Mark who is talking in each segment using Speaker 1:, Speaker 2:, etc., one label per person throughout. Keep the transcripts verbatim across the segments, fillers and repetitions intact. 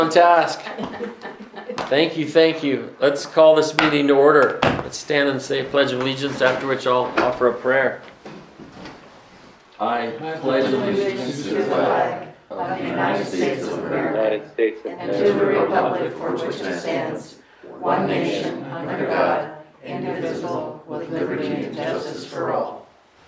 Speaker 1: On task. Thank you, thank you. Let's call this meeting to order. Let's stand and say a pledge of allegiance, after which I'll offer a prayer. I pledge allegiance to the flag of the United States of America and to the republic for which it stands, one nation, under God, indivisible, with liberty and justice for all.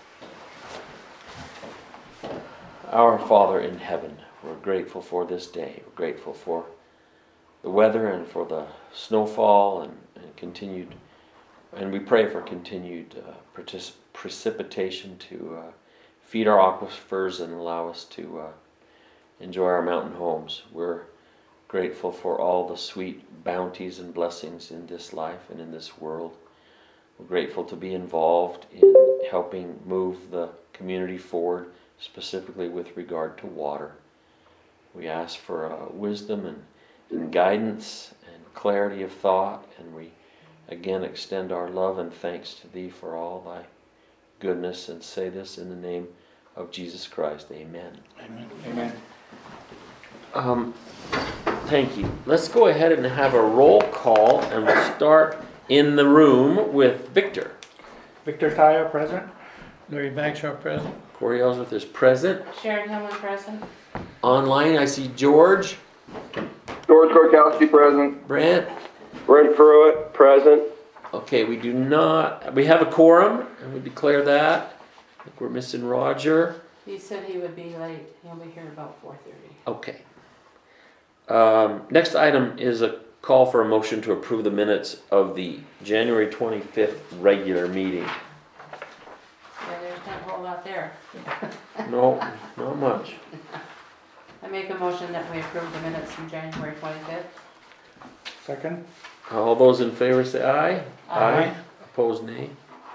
Speaker 1: Our Father in heaven, we're grateful for this day. We're grateful for the weather and for the snowfall and, and continued, and we pray for continued uh, partic- precipitation to uh, feed our aquifers and allow us to uh, enjoy our mountain homes. We're grateful for all the sweet bounties and blessings in this life and in this world. We're grateful to be involved in helping move the community forward, specifically with regard to water. We ask for uh, wisdom and, and guidance and clarity of thought, and we again extend our love and thanks to Thee for all Thy goodness, and say this in the name of Jesus Christ. Amen.
Speaker 2: Amen. Amen.
Speaker 1: Um, thank you. Let's go ahead and have a roll call, and we'll start in the room with Victor.
Speaker 2: Victor Taya, present. Larry Bagshaw, present.
Speaker 1: Corey Ellsworth is present.
Speaker 3: Sharon Hillman, present.
Speaker 1: Online, I see George.
Speaker 4: George Gorkowski, present.
Speaker 1: Brent.
Speaker 4: Brent Pruitt, present.
Speaker 1: Okay, we do not, we have a quorum, and we declare that. I think we're missing Roger.
Speaker 3: He said he would be late. He'll be here about four thirty.
Speaker 1: Okay. Um, next item is a call for a motion to approve the minutes of the January twenty-fifth regular meeting.
Speaker 3: Yeah, there's not a whole lot there.
Speaker 1: No, not much.
Speaker 3: I make a motion that we approve the minutes from January twenty-fifth.
Speaker 2: Second.
Speaker 1: All those in favor say aye.
Speaker 2: Aye.
Speaker 1: Opposed, nay.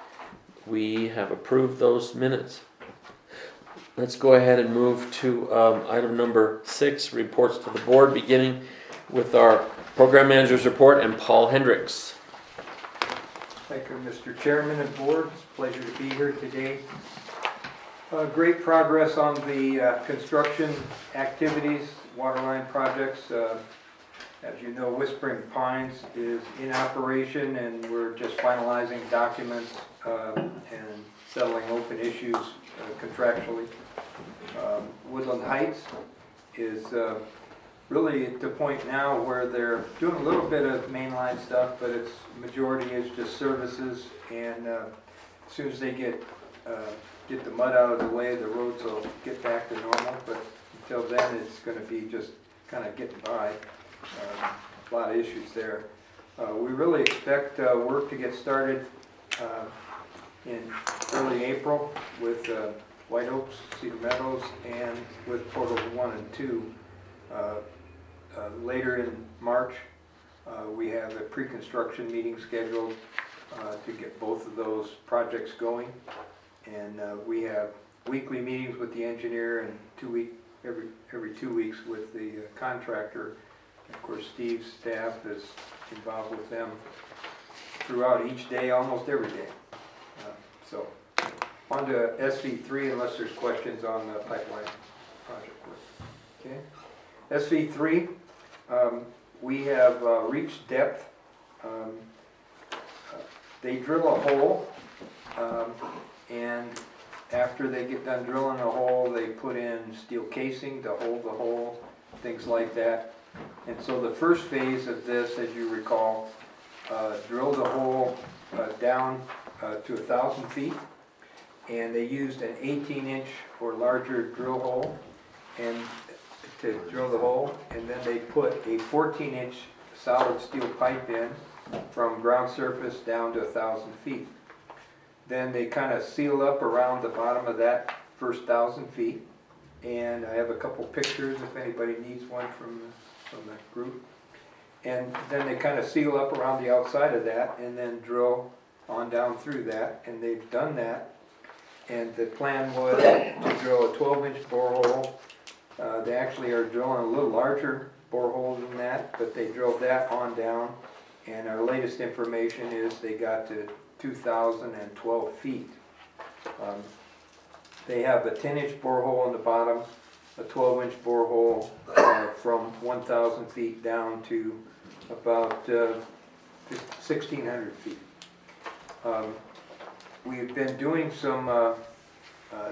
Speaker 1: We have approved those minutes. Let's go ahead and move to um, item number six, reports to the board, beginning with our program manager's report and Paul Hendricks.
Speaker 5: Thank you, Mister Chairman and Board. It's a pleasure to be here today. Uh, great progress on the uh, construction activities, waterline projects. Uh, as you know, Whispering Pines is in operation, and we're just finalizing documents um, and settling open issues uh, contractually. Um, Woodland Heights is uh, really at the point now where they're doing a little bit of mainline stuff, but its majority is just services, and uh, as soon as they get uh, get the mud out of the way, the roads will get back to normal, but until then it's going to be just kind of getting by. Uh, a lot of issues there. Uh, we really expect uh, work to get started uh, in early April with uh, White Oaks, Cedar Meadows, and with portals one and two. Uh, uh, later in March, uh, we have a pre-construction meeting scheduled uh, to get both of those projects going. And uh, we have weekly meetings with the engineer and two week every every two weeks with the uh, contractor. And of course, Steve's staff is involved with them throughout each day, almost every day. Uh, so, on to S V three, unless there's questions on the pipeline project work. Okay, S V three, um, we have uh, reached depth. Um, uh, they drill a hole. Um, And after they get done drilling a hole, they put in steel casing to hold the hole, things like that. And so the first phase of this, as you recall, uh, drilled a hole uh, down uh, to a thousand feet, and they used an eighteen inch or larger drill hole and to drill the hole, and then they put a fourteen inch solid steel pipe in from ground surface down to a thousand feet. Then they kind of seal up around the bottom of that first thousand feet. And I have a couple pictures if anybody needs one from, from the group. And then they kind of seal up around the outside of that and then drill on down through that. And they've done that. And the plan was to drill a twelve inch borehole. Uh, they actually are drilling a little larger borehole than that, but they drilled that on down. And our latest information is they got to two thousand twelve feet. Um, they have a ten inch borehole on the bottom a twelve inch borehole uh, from one thousand feet down to about uh, sixteen hundred feet. Um, we've been doing some uh, uh,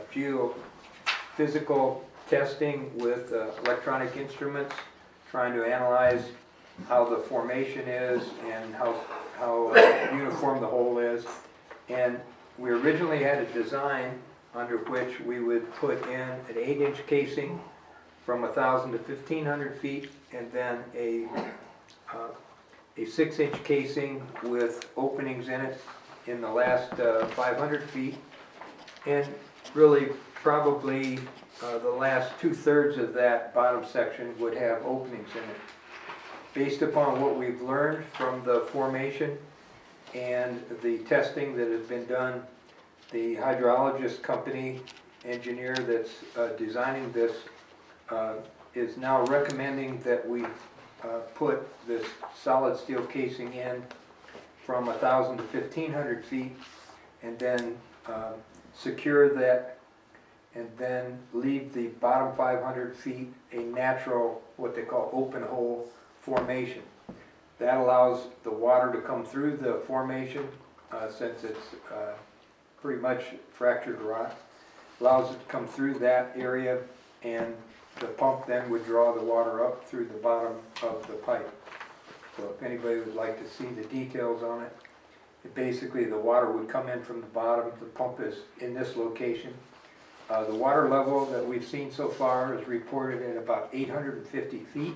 Speaker 5: geophysical testing with uh, electronic instruments, trying to analyze how the formation is and how, how uh, uniform the hole is. And we originally had a design under which we would put in an eight inch casing from one thousand to fifteen hundred feet, and then a, uh, a six inch casing with openings in it in the last uh, five hundred feet. And really probably uh, the last two thirds of that bottom section would have openings in it. Based upon what we've learned from the formation and the testing that has been done, the hydrologist company engineer that's uh, designing this uh, is now recommending that we uh, put this solid steel casing in from one thousand to fifteen hundred feet, and then uh, secure that, and then leave the bottom five hundred feet a natural, what they call open hole formation. That allows the water to come through the formation, uh, since it's uh, pretty much fractured rock. Allows it to come through that area, and the pump then would draw the water up through the bottom of the pipe. So if anybody would like to see the details on it, it basically the water would come in from the bottom. The pump is in this location. Uh, the water level that we've seen so far is reported at about eight hundred fifty feet.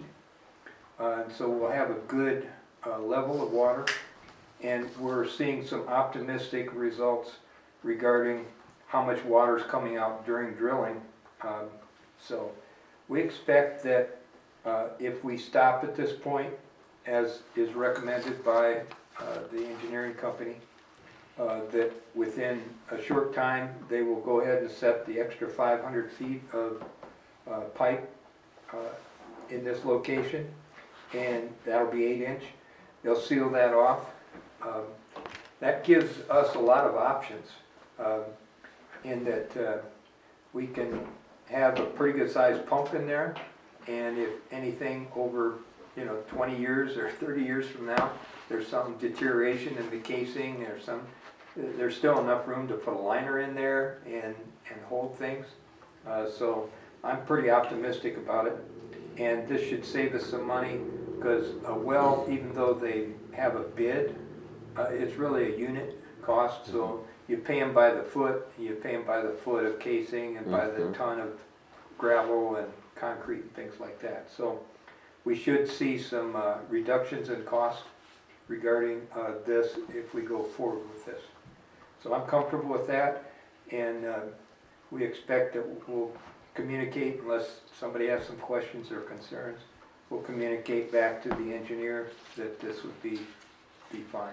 Speaker 5: Uh, and so we'll have a good uh, level of water, and we're seeing some optimistic results regarding how much water is coming out during drilling. Um, so we expect that uh, if we stop at this point, as is recommended by uh, the engineering company, uh, that within a short time they will go ahead and set the extra five hundred feet of uh, pipe uh, in this location, and that'll be eight inch. They'll seal that off. Um, that gives us a lot of options um, in that uh, we can have a pretty good sized pump in there, and if anything over you know twenty years or thirty years from now there's some deterioration in the casing, or some there's still enough room to put a liner in there and and hold things. Uh, so I'm pretty optimistic about it, and this should save us some money, because a well, even though they have a bid, uh, it's really a unit cost. So you pay them by the foot, you pay them by the foot of casing and by the ton of gravel and concrete and things like that. So we should see some uh, reductions in cost regarding uh, this if we go forward with this. So I'm comfortable with that, and uh, we expect that we'll communicate, unless somebody has some questions or concerns, we'll communicate back to the engineer that this would be, be fine.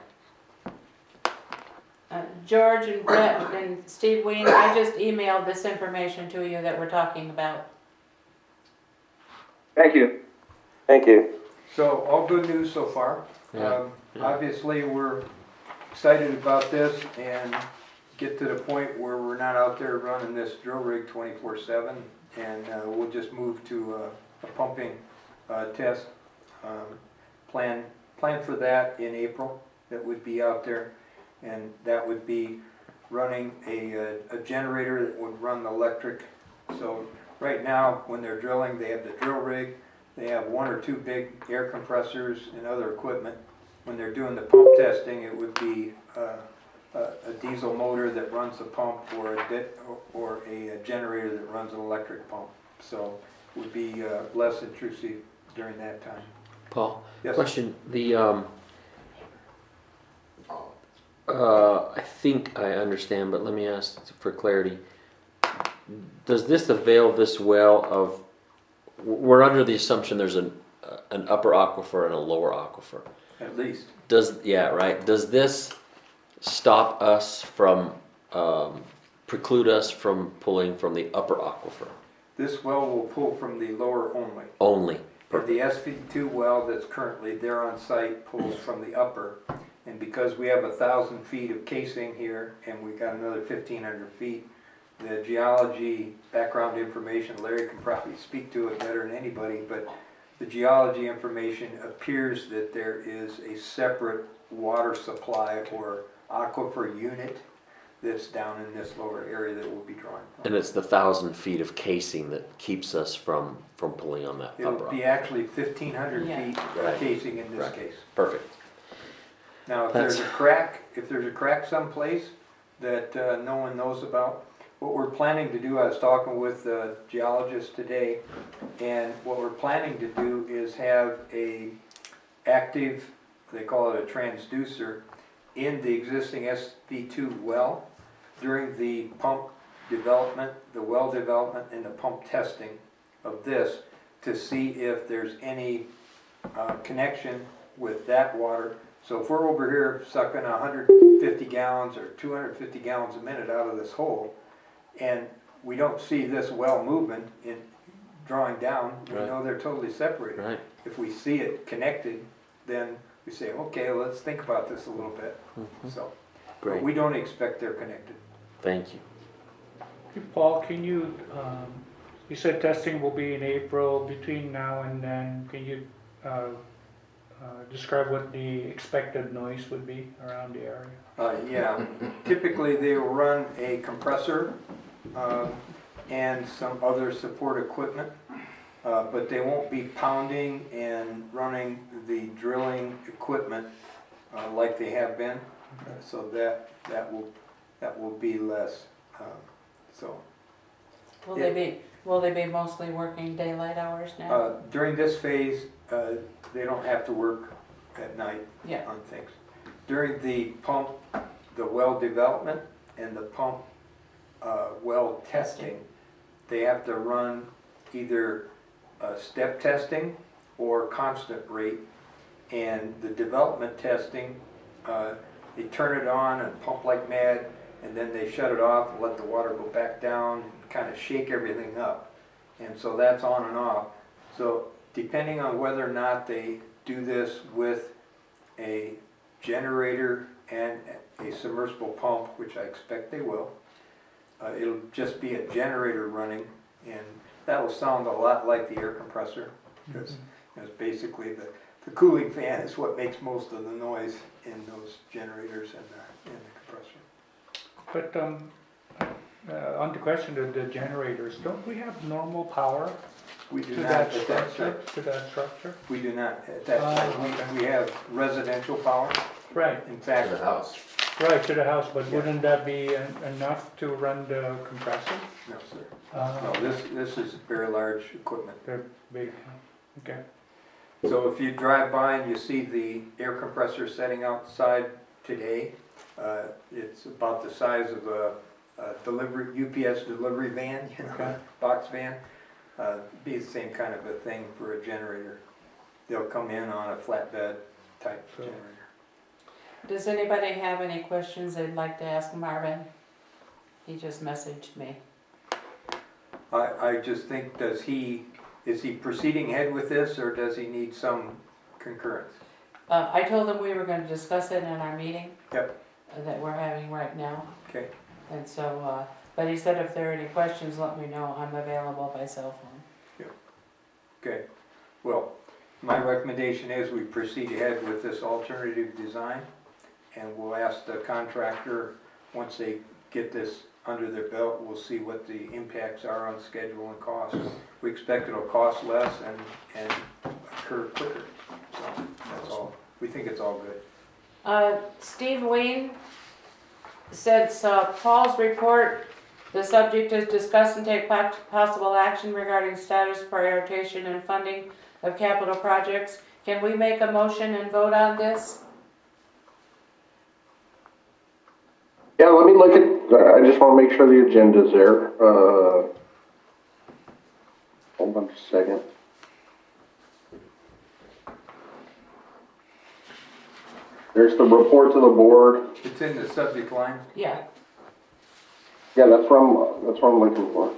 Speaker 3: Uh, George and Brett and Steve Ween, I just emailed this information to you that we're talking about.
Speaker 4: Thank you. Thank you.
Speaker 5: So all good news so far.
Speaker 1: Yeah.
Speaker 5: Um,
Speaker 1: Yeah.
Speaker 5: Obviously, we're excited about this and get to the point where we're not out there running this drill rig twenty-four seven, and uh, we'll just move to uh, a pumping uh, test. Um, plan, plan for that in April. That would be out there, and that would be running a, a, a generator that would run the electric. So right now, when they're drilling, they have the drill rig, they have one or two big air compressors and other equipment. When they're doing the pump testing, it would be uh, a, a diesel motor that runs the pump, or a bit, or, or a, a generator that runs an electric pump. So it would be uh, less intrusive during that time.
Speaker 1: Paul,
Speaker 5: Yes.
Speaker 1: question, the, um, uh, I think I understand, but let me ask for clarity. Does this avail this well of, we're under the assumption there's an, uh, an upper aquifer and a lower aquifer.
Speaker 5: At least.
Speaker 1: Does, yeah, right, does this stop us from, um, preclude us from pulling from the upper aquifer
Speaker 5: This well will pull from the lower only.
Speaker 1: only?
Speaker 5: Or the S V two well that's currently there on site pulls from the upper. And because we have a thousand feet of casing here, and we got another fifteen hundred feet, the geology background information, Larry can probably speak to it better than anybody, but the geology information appears that there is a separate water supply or aquifer unit that's down in this lower area that we'll be drawing from.
Speaker 1: And it's the thousand feet of casing that keeps us from, from pulling on that
Speaker 5: It'll
Speaker 1: upper.
Speaker 5: be actually fifteen hundred
Speaker 3: Yeah.
Speaker 5: feet
Speaker 1: Right.
Speaker 5: casing in this
Speaker 1: Right.
Speaker 5: case.
Speaker 1: Perfect.
Speaker 5: Now, if
Speaker 1: That's-
Speaker 5: there's a crack, if there's a crack someplace that uh, no one knows about, what we're planning to do, I was talking with the geologist today, and what we're planning to do is have a active, they call it a transducer, in the existing S V two well during the pump development, the well development, and the pump testing of this to see if there's any uh, connection with that water. So if we're over here sucking one hundred fifty gallons or two hundred fifty gallons a minute out of this hole, and we don't see this well moving in drawing down, we
Speaker 1: Right.
Speaker 5: know they're totally separated.
Speaker 1: Right.
Speaker 5: If we see it connected, then we say, okay, let's think about this a little bit.
Speaker 1: Mhm.
Speaker 5: So, but
Speaker 1: Great.
Speaker 5: we don't expect they're connected.
Speaker 1: Thank you.
Speaker 2: Hey, Paul, can you, um, you said testing will be in April, between now and then, can you, uh, uh, describe what the expected noise would be around the area?
Speaker 5: Uh, yeah, typically they will run a compressor, um, and some other support equipment, uh, but they won't be pounding and running the drilling equipment, uh, like they have been.
Speaker 2: Okay.
Speaker 5: So that, that will, that will be less, um, so.
Speaker 3: Will they be, will they be mostly working daylight hours now?
Speaker 5: Uh, during this phase, uh, they don't have to work at night
Speaker 3: Yeah.
Speaker 5: on things. During the pump, the well development and the pump, uh, well testing, they have to run either uh, step testing or constant rate. And the development testing, uh, they turn it on and pump like mad, and then they shut it off and let the water go back down and kind of shake everything up. And so that's on and off. So depending on whether or not they do this with a generator and a submersible pump, which I expect they will, uh, it'll just be a generator running, and that'll sound a lot like the air compressor, because it's basically the, the cooling fan is what makes most of the noise in those generators and the, and the compressor.
Speaker 2: But, um, uh, on the question of the generators, don't we have normal power
Speaker 5: We do
Speaker 2: to
Speaker 5: not
Speaker 2: that
Speaker 5: at that
Speaker 2: structure,
Speaker 5: site.
Speaker 2: to that structure?
Speaker 5: We do not at that
Speaker 2: Oh,
Speaker 5: site.
Speaker 2: okay.
Speaker 5: We, we have residential power.
Speaker 2: Right,
Speaker 5: In fact,
Speaker 1: house.
Speaker 2: right, to the house, but
Speaker 5: Yeah.
Speaker 2: wouldn't that be en- enough to run the compressor?
Speaker 5: no, sir.
Speaker 2: Uh,
Speaker 5: No, this, this is very large equipment.
Speaker 2: They're big, okay.
Speaker 5: So if you drive by and you see the air compressor setting outside today, uh, it's about the size of a, a delivery, U P S delivery van, you know,
Speaker 2: Okay.
Speaker 5: box van. Uh, be the same kind of a thing for a generator. They'll come in on a flatbed type
Speaker 2: So-
Speaker 5: generator.
Speaker 3: Does anybody have any questions they'd like to ask Marvin? He just messaged me.
Speaker 5: I, I just think, does he, is he proceeding ahead with this, or does he need some concurrence?
Speaker 3: Uh, I told him we were gonna discuss it in our meeting.
Speaker 5: Yep.
Speaker 3: uh, That we're having right now,
Speaker 5: Okay,
Speaker 3: and so, uh, but he said if there are any questions, let me know, I'm available by cell phone.
Speaker 5: okay. Well, my recommendation is we proceed ahead with this alternative design, and we'll ask the contractor, once they get this under their belt, we'll see what the impacts are on schedule and cost. We expect it'll cost less and, and occur quicker, so that's all. We think it's all good.
Speaker 3: Uh, Steve Wayne said, uh, Paul's report, the subject is discuss and take po- possible action regarding status, prioritization, and funding of capital projects. Can we make a motion and vote on this?
Speaker 6: Yeah, let me look at, I just want to make sure the agenda's there. Uh, hold on just a second. There's the report to the board.
Speaker 5: It's in the subject line.
Speaker 3: Yeah.
Speaker 6: Yeah, that's what I'm, that's what I'm looking for.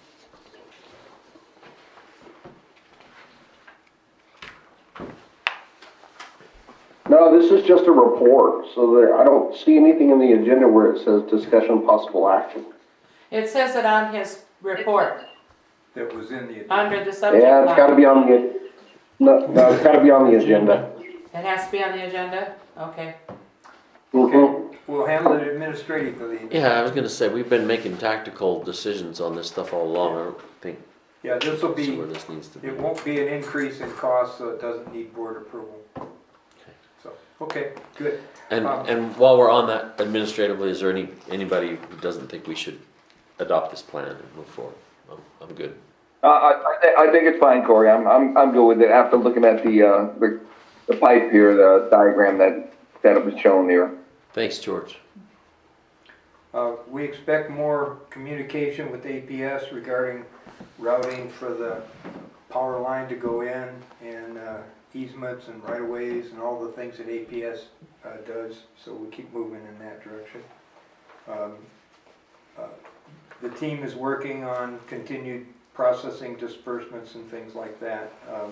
Speaker 6: No, this is just a report, so there, I don't see anything in the agenda where it says discussion possible action.
Speaker 3: It says it on his report,
Speaker 5: That was in the.
Speaker 3: under the subject
Speaker 6: Yeah, it's gotta
Speaker 3: line.
Speaker 6: be on the, no, no, it's gotta be on the agenda.
Speaker 3: It has to be on the agenda? Okay.
Speaker 6: Mhm.
Speaker 5: We'll handle it administratively.
Speaker 1: Yeah, I was gonna say, we've been making tactical decisions on this stuff all along. I don't think,
Speaker 5: Yeah, this will
Speaker 1: see
Speaker 5: be,
Speaker 1: where this needs to be.
Speaker 5: it won't be an increase in cost, so it doesn't need board approval. So, okay, good.
Speaker 1: And,
Speaker 5: Um,
Speaker 1: and while we're on that administratively, is there any, anybody who doesn't think we should adopt this plan and move forward? I'm, I'm good.
Speaker 4: Uh, I, I, thi- I think it's fine, Corey. I'm, I'm, I'm good with it after looking at the, uh, the, the pipe here, the diagram that, that it was shown there.
Speaker 1: Thanks, George.
Speaker 5: Uh, we expect more communication with A P S regarding routing for the power line to go in and, uh, easements and right-of-ways and all the things that A P S, uh, does, so we keep moving in that direction. Um, uh, The team is working on continued processing disbursements and things like that. Um,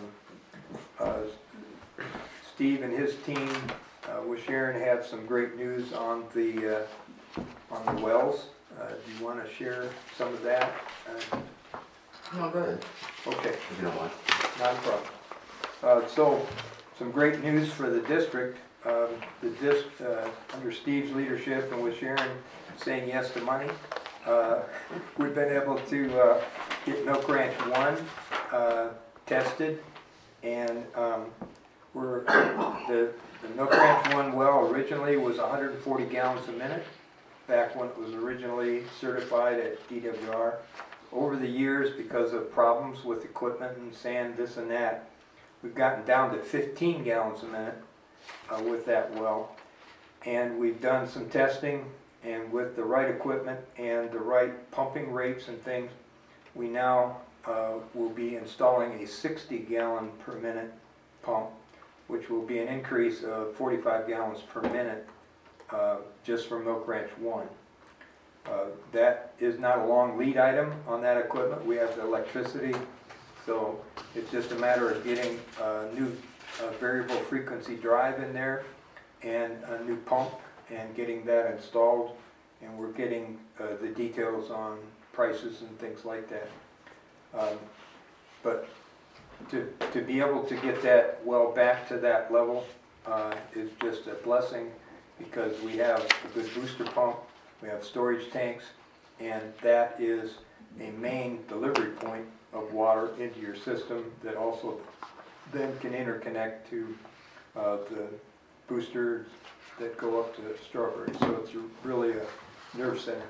Speaker 5: uh, Steve and his team, uh, with Sharon, had some great news on the, uh, on the wells. Uh, do you wanna share some of that? Uh,
Speaker 3: No, good.
Speaker 5: Okay.
Speaker 1: You know what?
Speaker 5: Not a problem. Uh, so, some great news for the district. Um, the disc, uh, under Steve's leadership and with Sharon saying yes to money, uh, we've been able to, uh, get Milk Ranch one, uh, tested. And, um, we're, the, the Milk Ranch one well originally was one hundred forty gallons a minute, back when it was originally certified at D W R. Over the years, because of problems with equipment and sand, this and that, we've gotten down to fifteen gallons a minute uh, with that well. And we've done some testing, and with the right equipment and the right pumping rates and things, we now uh, will be installing a sixty gallon per minute pump, which will be an increase of forty-five gallons per minute uh, just for Milk Ranch one. Uh, that is not a long lead item on that equipment. We have the electricity, so it's just a matter of getting a new uh, variable frequency drive in there and a new pump and getting that installed. And we're getting uh, the details on prices and things like that. Um, but to, to be able to get that well back to that level uh, is just a blessing, because we have a good booster pump. We have storage tanks, and that is a main delivery point of water into your system that also then can interconnect to uh, the boosters that go up to Strawberry. So it's really a nerve center.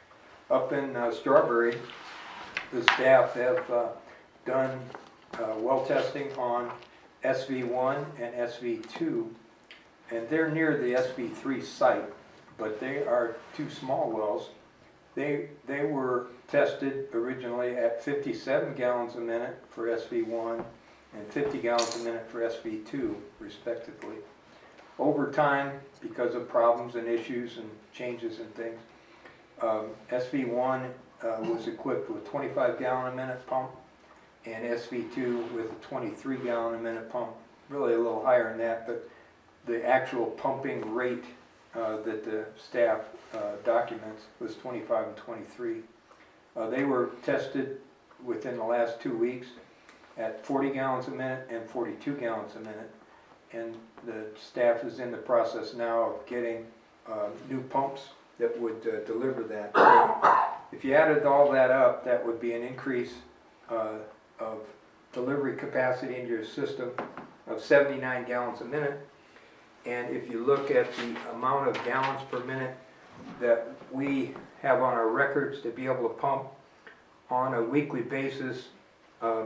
Speaker 5: Up in uh, Strawberry, the staff have uh, done uh, well testing on S V one and S V two, and they're near the S V three site. But they are two small wells. They, they were tested originally at fifty-seven gallons a minute for S V one and fifty gallons a minute for S V two, respectively. Over time, because of problems and issues and changes and things, um, S V one uh, was equipped with twenty-five gallon a minute pump, and S V two with a twenty-three gallon a minute pump. Really a little higher than that, but the actual pumping rate Uh, that the staff uh, documents was twenty-five and twenty-three. Uh, they were tested within the last two weeks at forty gallons a minute and forty-two gallons a minute. And the staff is in the process now of getting uh, new pumps that would uh, deliver that. So if you added all that up, that would be an increase uh, of delivery capacity into your system of seventy-nine gallons a minute. And if you look at the amount of gallons per minute that we have on our records to be able to pump on a weekly basis, um,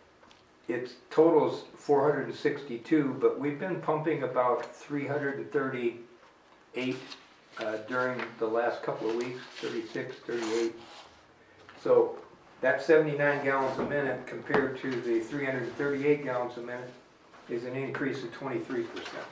Speaker 5: it totals four hundred sixty-two, but we've been pumping about three hundred thirty-eight uh, during the last couple of weeks, thirty-six, thirty-eight. So that seventy-nine gallons a minute compared to the three hundred thirty-eight gallons a minute is an increase of twenty-three percent.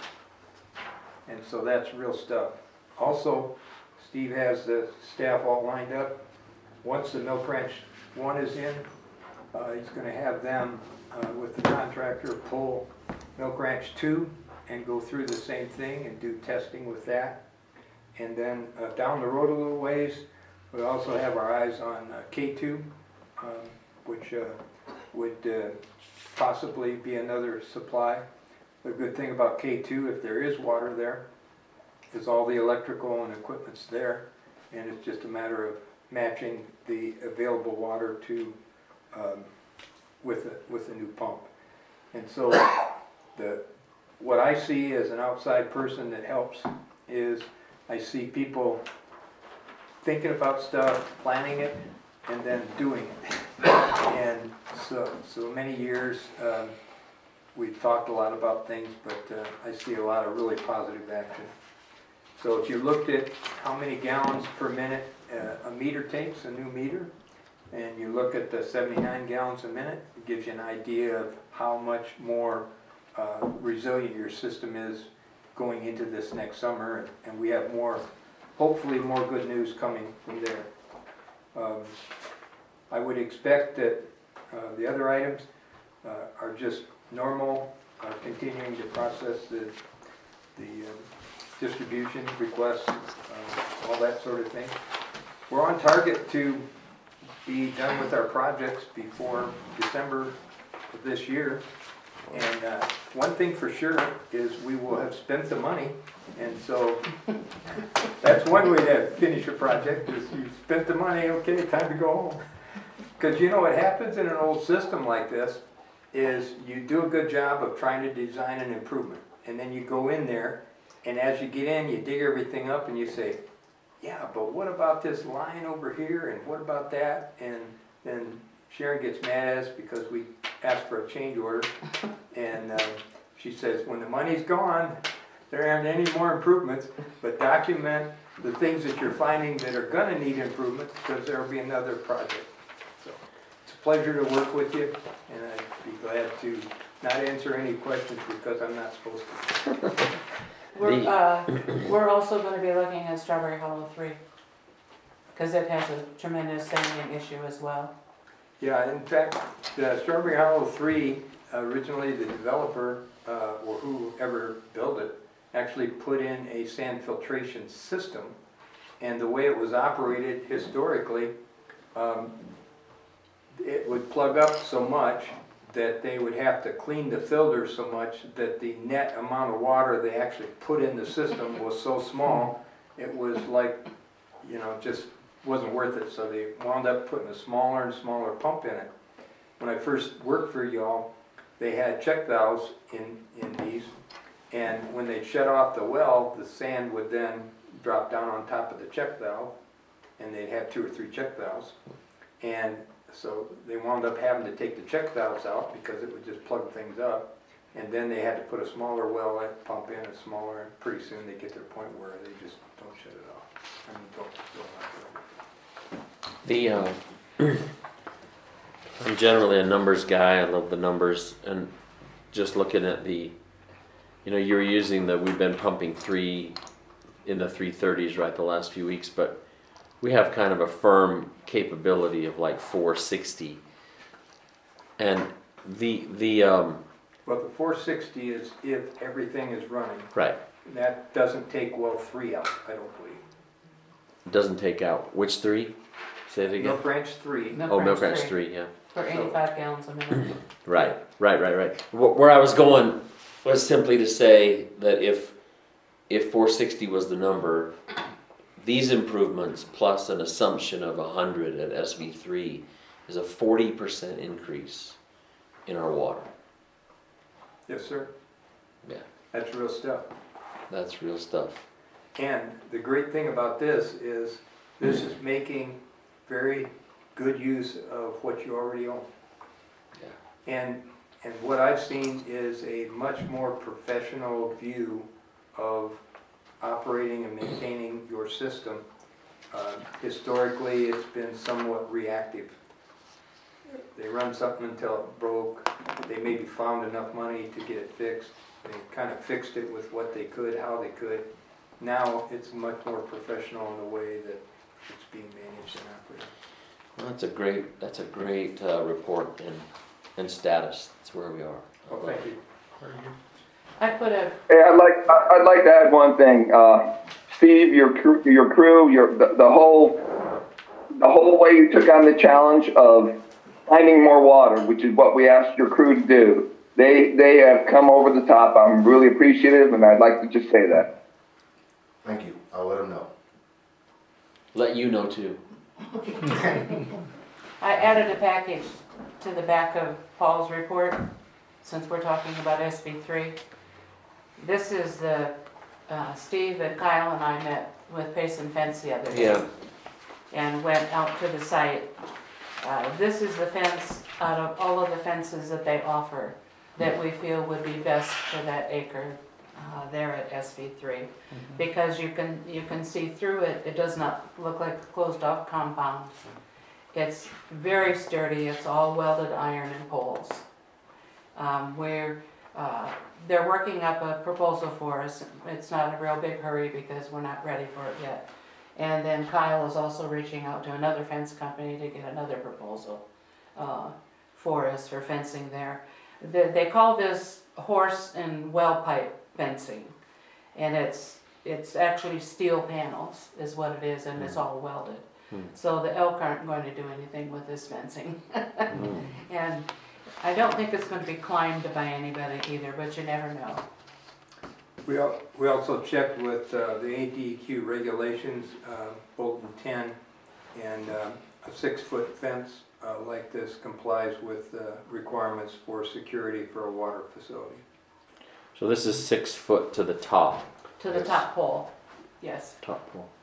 Speaker 5: And so that's real stuff. Also, Steve has the staff all lined up. Once the Milk Ranch one is in, uh, he's going to have them, uh, with the contractor, pull Milk Ranch two and go through the same thing and do testing with that. And then uh, down the road a little ways, We also have our eyes on uh, K two, um, which uh, would uh, possibly be another supply. The good thing about K two, if there is water there, is all the electrical and equipment's there, and it's just a matter of matching the available water to um, with a, with a new pump. And so the what I see as an outside person that helps is I see people thinking about stuff, planning it, and then doing it. And so so many years um, we've talked a lot about things, but uh, I see a lot of really positive action. So if you looked at how many gallons per minute uh, a meter takes, a new meter, and you look at the seventy-nine gallons a minute, it gives you an idea of how much more uh, resilient your system is going into this next summer, and, and we have more, hopefully more good news coming from there. Um, I would expect that uh, the other items uh, are just normal, uh, continuing to process the, the uh, distribution requests, uh, all that sort of thing. We're on target to be done with our projects before December of this year. And uh, one thing for sure is we will have spent the money, and so that's one way to finish a project is you spent the money, okay, time to go home. Because you know what happens in an old system like this is you do a good job of trying to design an improvement, and then you go in there, and as you get in, you dig everything up and you say, yeah, but what about this line over here, and what about that? And then Sharon gets mad at us because we asked for a change order, and uh, she says, when the money's gone, there aren't any more improvements, but document the things that you're finding that are gonna need improvements, because there'll be another project. So it's a pleasure to work with you, and I'd be glad to not answer any questions because I'm not supposed to.
Speaker 3: We're, uh, we're also gonna be looking at Strawberry Hollow three, because it has a tremendous sanding issue as well.
Speaker 5: Yeah, in fact, the Strawberry Hollow three, originally the developer, uh, or whoever built it, actually put in a sand filtration system, and the way it was operated historically, um, it would plug up so much that they would have to clean the filter so much that the net amount of water they actually put in the system was so small, it was like, you know, just wasn't worth it. So they wound up putting a smaller and smaller pump in it. When I first worked for y'all, they had check valves in, in these, and when they shut off the well, the sand would then drop down on top of the check valve, and they'd have two or three check valves. And so they wound up having to take the check valves out because it would just plug things up. And then they had to put a smaller well in, pump in a smaller, and pretty soon they get to the point where they just don't shut it off. I mean, don't, don't
Speaker 1: The, uh, I'm generally a numbers guy. I love the numbers, and just looking at the, you know, you're using the, we've been pumping three in the three thirties, right, the last few weeks, but we have kind of a firm capability of like four sixty. And the, the, um,
Speaker 5: Well, the four sixty is if everything is running.
Speaker 1: right,
Speaker 5: That doesn't take well three out, I don't believe.
Speaker 1: doesn't take out, which three? Say it again.
Speaker 5: Milk Ranch three.
Speaker 3: Milk
Speaker 1: Oh,
Speaker 3: Ranch
Speaker 1: Milk Ranch
Speaker 3: three.
Speaker 1: three, yeah.
Speaker 3: For eighty-five gallons a minute.
Speaker 1: Right, right, right, right. Wh- Where I was going was simply to say that if, if four sixty was the number, these improvements plus an assumption of one hundred at S V three is a forty percent increase in our water.
Speaker 5: Yes, sir.
Speaker 1: Yeah,
Speaker 5: That's real stuff.
Speaker 1: that's real stuff.
Speaker 5: And the great thing about this is this is making very good use of what you already own.
Speaker 1: Yeah.
Speaker 5: And and what I've seen is a much more professional view of operating and maintaining your system. Uh, historically, it's been somewhat reactive. They run something until it broke. They maybe found enough money to get it fixed. They kind of fixed it with what they could, how they could. Now it's much more professional in the way that it's being managed and operated.
Speaker 1: Well, that's a great, that's a great uh, report and, and status. That's where we are. I
Speaker 5: Well,
Speaker 1: love
Speaker 5: thank
Speaker 1: it.
Speaker 5: you.
Speaker 3: I put a,
Speaker 4: Hey, I'd like, I'd like to add one thing. Uh, Steve, your crew, your crew, your, the, the whole the whole way you took on the challenge of finding more water, which is what we asked your crew to do. They, they have come over the top. I'm really appreciative, and I'd like to just say that.
Speaker 7: Thank you. I'll let them know.
Speaker 1: Let you know too.
Speaker 3: I added a package to the back of Paul's report, since we're talking about S B three. This is the, uh, Steve and Kyle and I met with Payson Fence the other day.
Speaker 1: Yeah.
Speaker 3: And went out to the site. Uh, this is the fence, out of all of the fences that they offer, that we feel would be best for that acre uh, there at S B three. Because you can, you can see through it, it does not look like a closed off compound. It's very sturdy, it's all welded iron and poles. Um, we're, uh, they're working up a proposal for us. It's not a real big hurry because we're not ready for it yet. And then Kyle is also reaching out to another fence company to get another proposal uh, for us for fencing there. They, they call this horse and well pipe fencing, and it's it's actually steel panels is what it is, and it's all welded.
Speaker 1: Mm.
Speaker 3: So the elk aren't going to do anything with this fencing.
Speaker 1: Mm.
Speaker 3: And I don't think it's going to be climbed by anybody either, but you never know.
Speaker 5: We, al we also checked with uh, the A D E Q regulations, uh, Bolton ten, and uh, a six-foot fence uh, like this complies with uh, requirements for security for a water facility.
Speaker 1: So this is six foot to the top.
Speaker 3: To the
Speaker 7: Yes.
Speaker 3: top pole, yes.
Speaker 1: Top pole.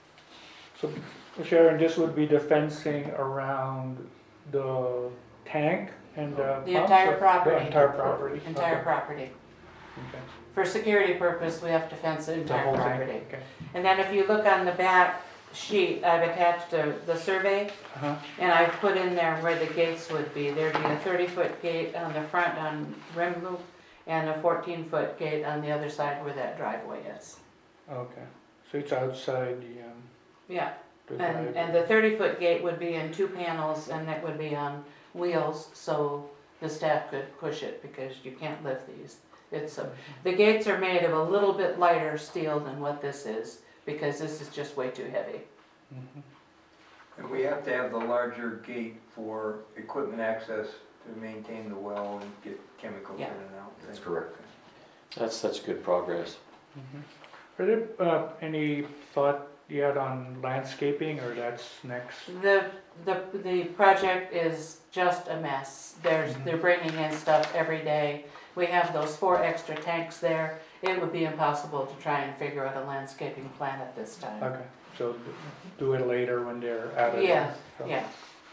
Speaker 2: So Sharon, this would be the fencing around the tank and the
Speaker 3: The
Speaker 2: pumps,
Speaker 3: entire
Speaker 2: or-
Speaker 3: property.
Speaker 2: The entire property.
Speaker 3: Entire
Speaker 2: Okay.
Speaker 3: property.
Speaker 2: Okay.
Speaker 3: For security purpose, we have to fence the
Speaker 2: The
Speaker 3: entire
Speaker 2: whole thing.
Speaker 3: property.
Speaker 2: Okay.
Speaker 3: And then if you look on the back sheet, I've attached a, the survey,
Speaker 2: Uh-huh.
Speaker 3: and I've put in there where the gates would be. There'd be a thirty-foot gate on the front on Rim Loop, and a fourteen-foot gate on the other side where that driveway is.
Speaker 2: Okay. So it's outside the, um,
Speaker 3: Yeah,
Speaker 2: the
Speaker 3: and,
Speaker 2: driveway.
Speaker 3: and the thirty-foot gate would be in two panels, and that would be on wheels, so the staff could push it, because you can't lift these. It's a, the gates are made of a little bit lighter steel than what this is, because this is just way too heavy.
Speaker 2: Mhm.
Speaker 5: And we have to have the larger gate for equipment access to maintain the well and get chemicals in
Speaker 3: Yeah.
Speaker 5: and out.
Speaker 7: That's correct.
Speaker 1: That's such good progress.
Speaker 2: Mhm. Are there uh, any thought yet on landscaping, or that's next?
Speaker 3: The, the, the project is just a mess. There's,
Speaker 2: Mhm.
Speaker 3: they're bringing in stuff every day. We have those four extra tanks there. It would be impossible to try and figure out a landscaping plan at this time.
Speaker 2: Okay, so d- do it later when they're added. in.
Speaker 3: Yeah,
Speaker 2: So-
Speaker 3: yeah.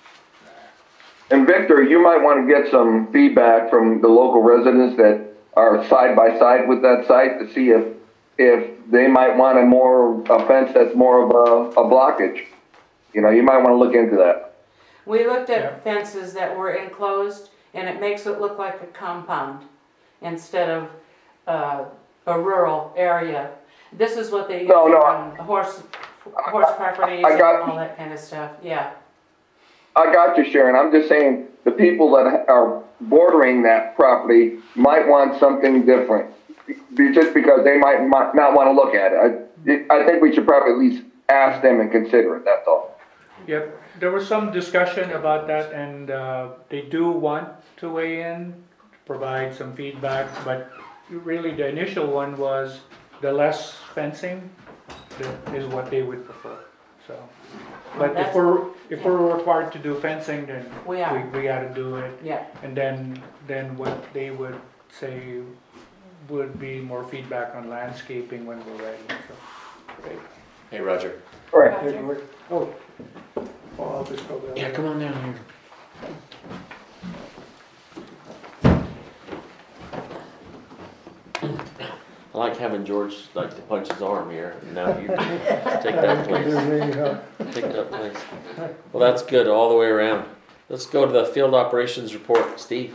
Speaker 4: And Victor, you might want to get some feedback from the local residents that are side by side with that site to see if, if they might want a more, a fence that's more of a, a blockage. You know, you might want to look into that.
Speaker 3: We looked
Speaker 2: Yeah.
Speaker 3: at fences that were enclosed, and it makes it look like a compound instead of uh, a rural area. This is what they use
Speaker 4: No, no,
Speaker 3: on horse, horse properties
Speaker 4: I
Speaker 3: and
Speaker 4: got-
Speaker 3: all that kind of stuff, yeah.
Speaker 4: I got you, Sharon. I'm just saying the people that are bordering that property might want something different. Be- Just because they might, might not want to look at it. I, I think we should probably at least ask them and consider it, that's all.
Speaker 2: Yep, there was some discussion about that, and uh, they do want to weigh in, provide some feedback, but really the initial one was the less fencing that is what they would prefer, so. But if
Speaker 3: That's-
Speaker 2: we're, if we're required to do fencing, then
Speaker 3: We
Speaker 2: we,
Speaker 3: are,
Speaker 2: we gotta do it.
Speaker 3: yeah.
Speaker 2: And then, then what they would say would be more feedback on landscaping when we're ready, so. Great.
Speaker 1: Hey, Roger.
Speaker 4: All right.
Speaker 3: Roger?
Speaker 2: Oh, well, I'll just go there.
Speaker 1: Yeah, come on down here. I like having George like to punch his arm here. Now you take that place. Take that place. Well, that's good all the way around. Let's go to the field operations report, Steve.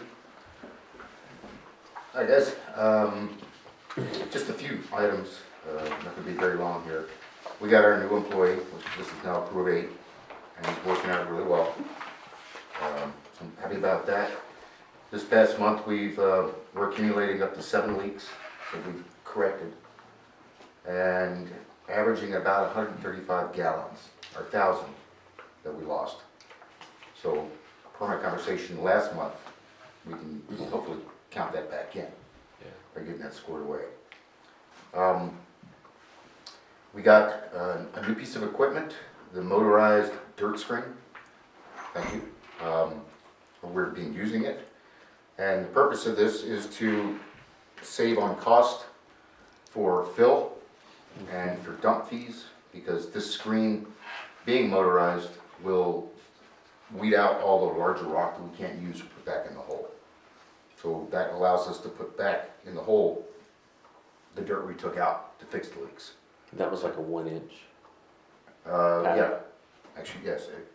Speaker 7: I guess, um, just a few items, uh, not gonna be very long here. We got our new employee, which this is now Crew eight, and he's working out really well. Um, so I'm happy about that. This past month, we've, uh, we're accumulating up to seven leaks that we've corrected, and averaging about one hundred thirty-five gallons, or thousand that we lost. So per my conversation last month, we can hopefully count that back in by getting that squared away. Um, we got uh, a new piece of equipment, the motorized dirt screen. Thank you. Um, we've been using it, and the purpose of this is to save on cost for fill and for dump fees, because this screen, being motorized, will weed out all the larger rock that we can't use to put back in the hole. So that allows us to put back in the hole the dirt we took out to fix the leaks.
Speaker 1: That was like a one inch.
Speaker 7: Uh,
Speaker 1: Pattern.
Speaker 7: yeah, actually, yes. It,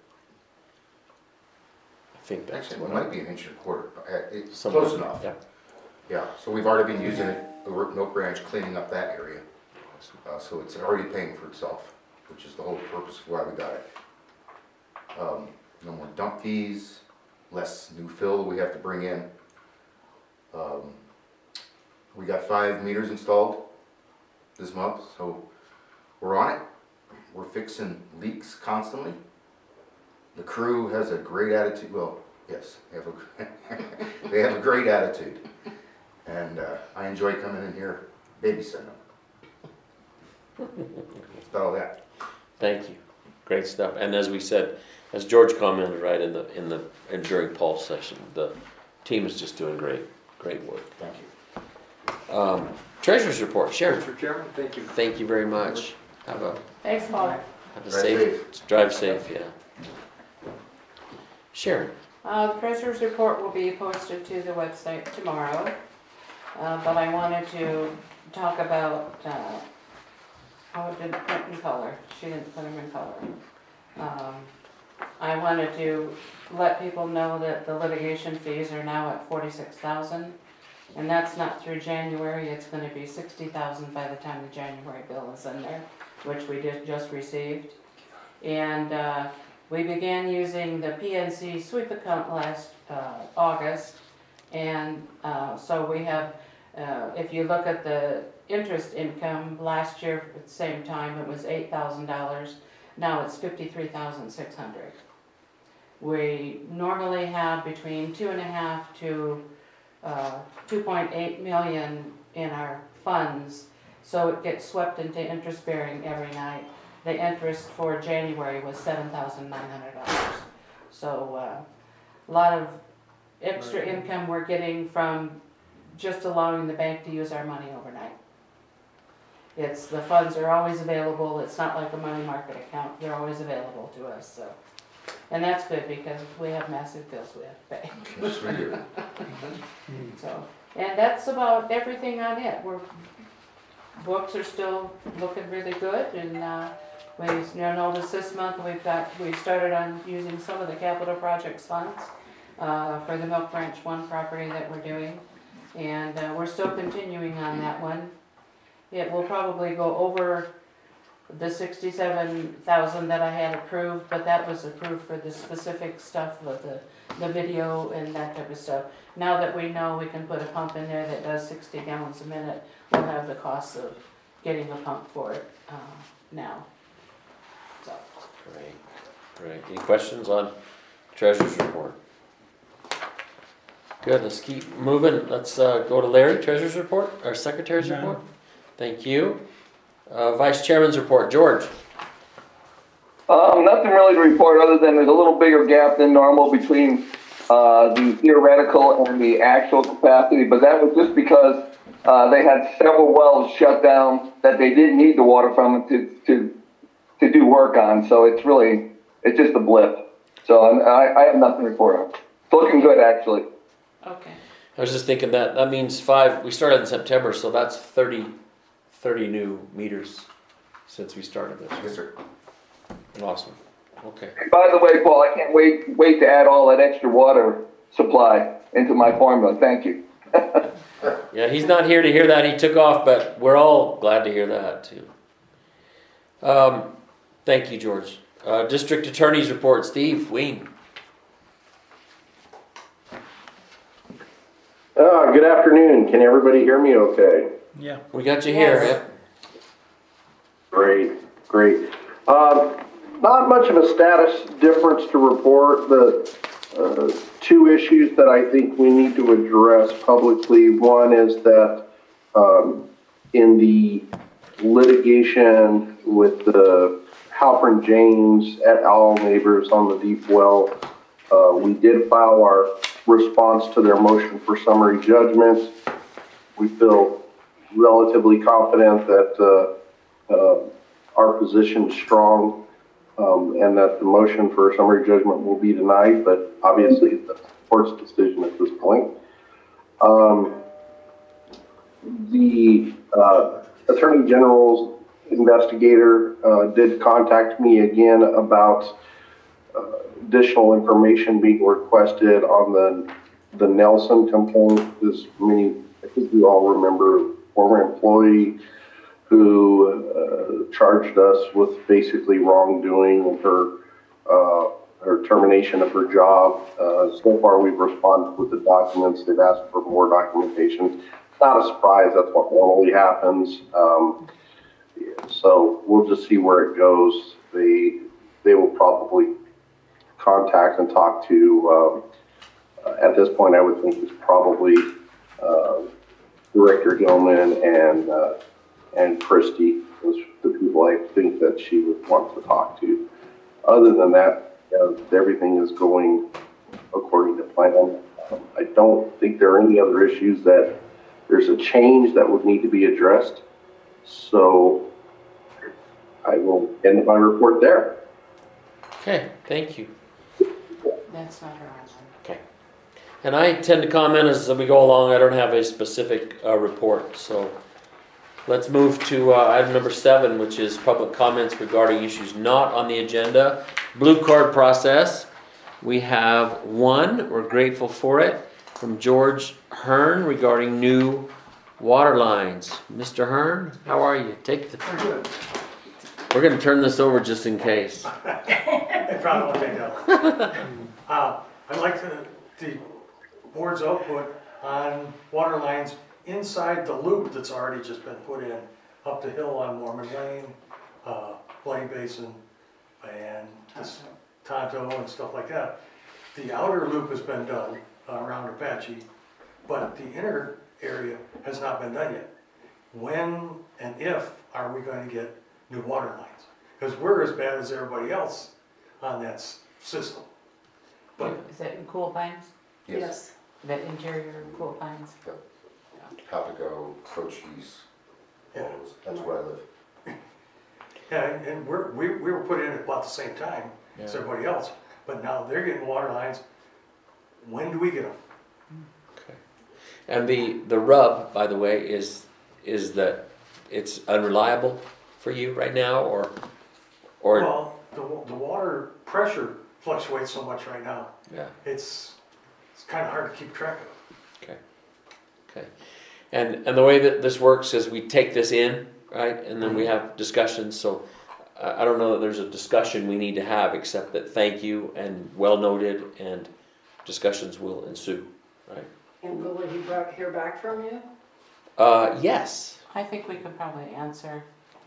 Speaker 1: I think that's
Speaker 7: actually,
Speaker 1: what
Speaker 7: it might be an inch and a quarter, but uh, it's
Speaker 1: Somewhere.
Speaker 7: close enough.
Speaker 1: Yeah.
Speaker 7: Yeah, so we've already been using it over at Oak Branch, cleaning up that area. Uh, so it's already paying for itself, which is the whole purpose of why we got it. Um, no more dump fees, less new fill we have to bring in. Um, we got five meters installed this month, so we're on it. We're fixing leaks constantly. The crew has a great attitude. Well, yes, they have a, they have a great attitude. And uh, I enjoy coming in here babysitting them. That's about all that.
Speaker 1: Thank you. Great stuff. And as we said, as George commented right in the in the and during Paul's session, the team is just doing great, great work.
Speaker 7: Thank you.
Speaker 1: Um, Treasurer's report, Sharon.
Speaker 5: Mister Chairman, thank you.
Speaker 1: Thank you very much. Have a
Speaker 3: Thanks, Paul.
Speaker 1: have a
Speaker 7: Drive
Speaker 1: safe, drive safe. Yeah. Sharon.
Speaker 3: Uh, the treasurer's report will be posted to the website tomorrow, uh, but I wanted to talk about, uh, how it didn't print in color. She didn't put them in color. Um, I wanted to let people know that the litigation fees are now at forty-six thousand, and that's not through January. It's going to be sixty thousand by the time the January bill is in there, which we did just received. And uh, we began using the P N C sweep account last uh, August, and uh, so we have, uh, if you look at the interest income, last year at the same time it was eight thousand dollars, now it's fifty-three thousand six hundred dollars. We normally have between two and a half to uh, two point eight million in our funds, so it gets swept into interest bearing every night. The interest for January was seven thousand nine hundred dollars. So uh, a lot of extra income we're getting from just allowing the bank to use our money overnight. It's, the funds are always available. It's not like a money market account. They're always available to us. So, and that's good because we have massive bills we have to pay.
Speaker 7: Yes, we do.
Speaker 3: So, and that's about everything on it. We're, books are still looking really good, and uh, we, you know, notice this month we've got, we started on using some of the capital projects funds uh, for the Milk Branch One property that we're doing, and uh, we're still continuing on that one. It will probably go over the sixty-seven thousand that I had approved, but that was approved for the specific stuff with the, the video and that type of stuff. Now that we know we can put a pump in there that does sixty gallons a minute, we'll have the cost of getting a pump for it uh, now. So.
Speaker 1: Great. Great. Any questions on Treasurer's report? Good. Let's keep moving. Let's uh, go to Larry. Treasurer's report. Our Secretary's
Speaker 2: None.
Speaker 1: report. Thank you. Uh, Vice Chairman's report. George.
Speaker 4: Um, nothing really to report other than there's a little bigger gap than normal between uh, the theoretical and the actual capacity, but that was just because uh, they had several wells shut down that they didn't need the water from to to to do work on. So it's really it's just a blip. So I'm, I I have nothing to report on. It's looking good actually.
Speaker 3: Okay.
Speaker 1: I was just thinking that that means five. We started in September, so that's thirty, thirty new meters since we started this.
Speaker 7: Yes, sir.
Speaker 1: Awesome. Okay.
Speaker 4: And by the way, Paul, I can't wait wait to add all that extra water supply into my formula. Thank you.
Speaker 1: Yeah, he's not here to hear that. He took off, but we're all glad to hear that too. Um, thank you, George. Uh, District Attorney's report. Steve Ween.
Speaker 6: Uh, good afternoon. Can everybody hear me okay?
Speaker 2: Yeah.
Speaker 1: We got you here.
Speaker 3: Yes.
Speaker 1: Yep.
Speaker 6: Great, great. Um, not much of a status difference to report. The uh, two issues that I think we need to address publicly, one is that um, in the litigation with the Halpern James et al. Neighbors on the deep well, uh, we did file our response to their motion for summary judgment. We feel relatively confident that uh, uh, our position is strong, um, and that the motion for summary judgment will be denied, but obviously it's the court's decision at this point. Um, the uh, Attorney General's investigator uh, did contact me again about uh, additional information being requested on the the Nelson complaint. This many, I think you all remember, former employee who uh, charged us with basically wrongdoing in her uh, her termination of her job. Uh, so far, we've responded with the documents. They've asked for more documentation. It's not a surprise. That's what normally happens. Um, so we'll just see where it goes. They they will probably contact and talk to. Uh, at this point, I would think it's probably uh, Director Gilman and. Uh, and Christie was the people I think that she would want to talk to. Other than that, uh, everything is going according to plan. Um, I don't think there are any other issues that there's a change that would need to be addressed. So I will end my report there.
Speaker 1: Okay, thank you.
Speaker 3: That's not her answer.
Speaker 1: Okay. And I tend to comment as we go along. I don't have a specific uh, report, so let's move to uh, item number seven, which is public comments regarding issues not on the agenda. Blue card process. We have one, we're grateful for it, from George Hearn regarding new water lines. Mister Hearn, how are you? Take the.
Speaker 8: Good.
Speaker 1: We're going to turn this over just in case.
Speaker 8: It probably won't take that long. Uh, I'd like to, the board's output on water lines inside the loop that's already just been put in, up the hill on Mormon Lane, uh, Bloody Basin, and this Tonto and stuff like that. The outer loop has been done uh, around Apache, but the inner area has not been done yet. When and if are we going to get new water lines? Because we're as bad as everybody else on that s- system. But
Speaker 3: Is that in Cool Pines?
Speaker 7: Yes.
Speaker 3: That interior in Cool Pines?
Speaker 7: Papago, Cochise,
Speaker 8: Yeah.
Speaker 7: that's where I live.
Speaker 8: Yeah, and, and we're, we, we were put in at about the same time as
Speaker 1: Yeah.
Speaker 8: everybody else, but now they're getting water lines. When do we get them?
Speaker 1: Okay. And the, the rub, by the way, is is that it's unreliable for you right now, or or
Speaker 8: Well, the, wa- the water pressure fluctuates so much right now.
Speaker 1: yeah.
Speaker 8: It's, it's kind of hard to keep track of.
Speaker 1: Okay. Okay. And and the way that this works is we take this in, right, and then we have discussions. So I I don't know that there's a discussion we need to have, except that thank you and well noted, and discussions will ensue, right?
Speaker 9: And will he bra- hear back from you?
Speaker 1: Uh, yes.
Speaker 3: I think we could probably answer,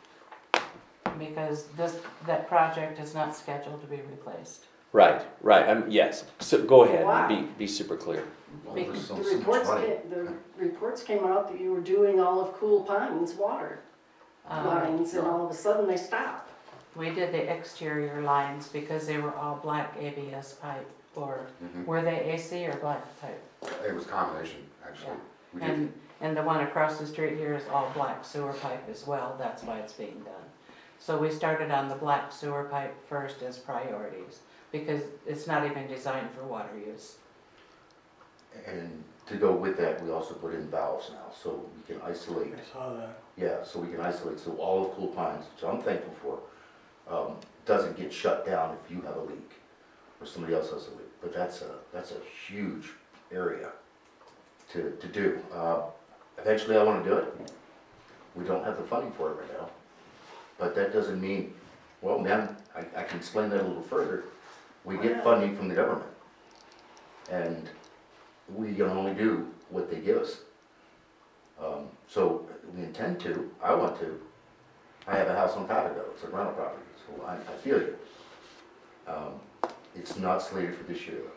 Speaker 3: because this, that project is not scheduled to be replaced.
Speaker 1: Right. Right. Um, yes. So go ahead.
Speaker 9: Wow.
Speaker 1: Be be super clear.
Speaker 7: Well, there's
Speaker 9: The
Speaker 7: so- so much
Speaker 9: reports,
Speaker 7: money.
Speaker 9: ca- the reports came out that you were doing all of Cool Pines water
Speaker 3: Um,
Speaker 9: lines, and all of a sudden they stopped.
Speaker 3: We did the exterior lines because they were all black A B S pipe, or
Speaker 7: Mhm.
Speaker 3: were they A C or black pipe?
Speaker 7: It was a combination, actually. We did,
Speaker 3: And, and the one across the street here is all black sewer pipe as well, that's why it's being done. So we started on the black sewer pipe first as priorities, because it's not even designed for water use.
Speaker 7: and to go with that, we also put in valves now, so we can isolate.
Speaker 8: I saw that.
Speaker 7: Yeah, so we can isolate, so all of Cool Pines, which I'm thankful for, um, doesn't get shut down if you have a leak, or somebody else has a leak. But that's a, that's a huge area to, to do. Uh, eventually I wanna do it. We don't have the funding for it right now. But that doesn't mean, well, man, I, I can explain that a little further. We get funding from the government. And we can only do what they give us. Um, so we intend to, I want to. I have a house on Papago, it's a rental property, so I, I feel you. Um, It's not slated for this year,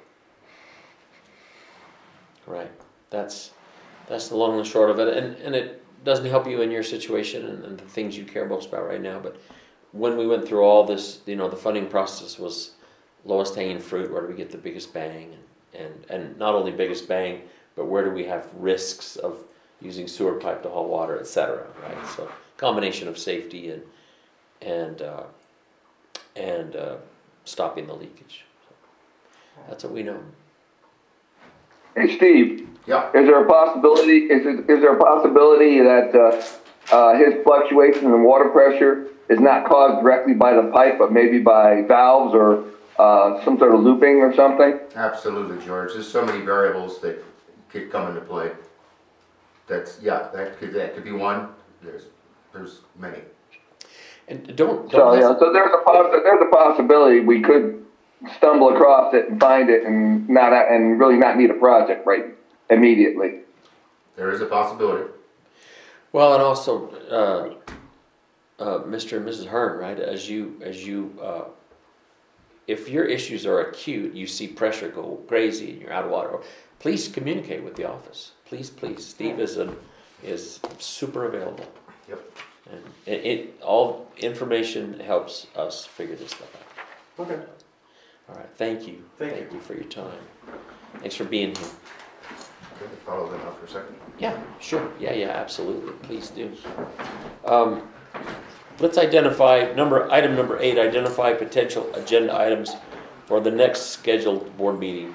Speaker 7: though.
Speaker 1: Right. That's that's the long and the short of it, and and it doesn't help you in your situation and, and the things you care most about right now. But when we went through all this, you know, the funding process was lowest hanging fruit. Where do we get the biggest bang? And and, and not only biggest bang, but where do we have risks of using sewer pipe to haul water, et cetera. Right. So combination of safety and and uh, and uh, stopping the leakage. So that's what we know.
Speaker 4: Hey, Steve,
Speaker 7: Yeah,
Speaker 4: is there a possibility, is, it, is there a possibility that, uh, uh, his fluctuation in water pressure is not caused directly by the pipe, but maybe by valves or, uh, some sort of looping or something?
Speaker 7: absolutely, George. There's so many variables that could come into play. That's, yeah, that could, that could be one. There's, there's many.
Speaker 1: And don't,
Speaker 4: So,
Speaker 1: don't
Speaker 4: yeah,
Speaker 1: hesitate.
Speaker 4: so there's a poss- there's a possibility we could stumble across it and find it and not, and really not need a project right immediately.
Speaker 7: There is a possibility.
Speaker 1: Well, and also, uh, uh, Mister and Missus Hearn, right? As you, as you, uh, if your issues are acute, you see pressure go crazy and you're out of water. Please communicate with the office. Please, please. Steve is a, is super available.
Speaker 7: Yep.
Speaker 1: And it, it all information helps us figure this stuff out.
Speaker 8: Okay.
Speaker 1: All right. Thank you.
Speaker 8: Thank
Speaker 1: you for your time. Thanks for being here.
Speaker 7: Okay, follow them up for a second.
Speaker 1: Yeah, sure. Yeah, yeah, absolutely. Please do. Um, let's identify number item number eight. Identify potential agenda items for the next scheduled board meeting.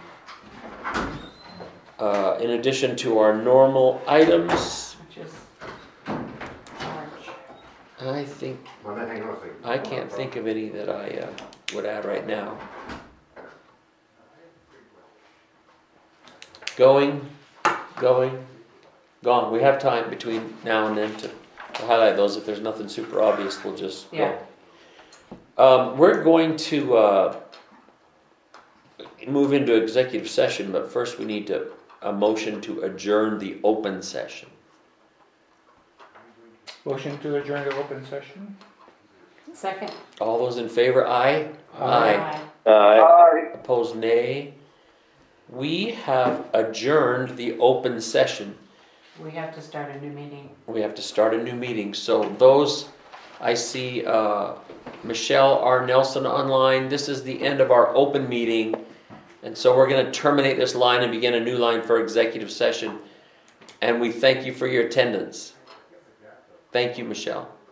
Speaker 1: Uh, in addition to our normal items,
Speaker 3: Which is March.
Speaker 1: I think
Speaker 7: Well, then hang on a second.
Speaker 1: I can't think of any that I uh, would add right now. Going, going, gone. We have time between now and then to, to highlight those. If there's nothing super obvious, we'll just
Speaker 3: Yeah.
Speaker 1: go. Um, we're going to uh, move into executive session, but first we need to a motion to adjourn the open session.
Speaker 2: Motion to adjourn the open session?
Speaker 3: Second.
Speaker 1: All those in favor, aye?
Speaker 2: Aye.
Speaker 4: Aye.
Speaker 1: Opposed, nay. We have adjourned the open session.
Speaker 3: We have to start a new meeting.
Speaker 1: We have to start a new meeting. So those, I see uh, Michelle R. Nelson online. This is the end of our open meeting. And so we're going to terminate this line and begin a new line for executive session. And we thank you for your attendance. Thank you, Michelle.